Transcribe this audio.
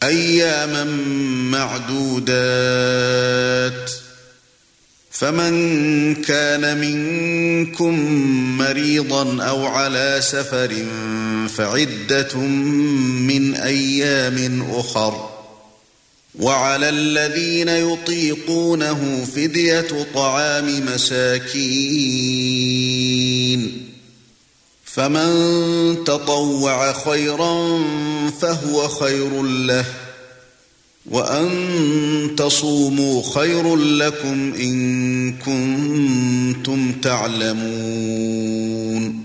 أياما معدودات فمن كان منكم مريضا أو على سفر فعدة من أيام أخر وعلى الذين يطيقونه فدية طعام مساكين فمن تطوع خيرا فهو خير له وأن تصوموا خير لكم إن كنتم تعلمون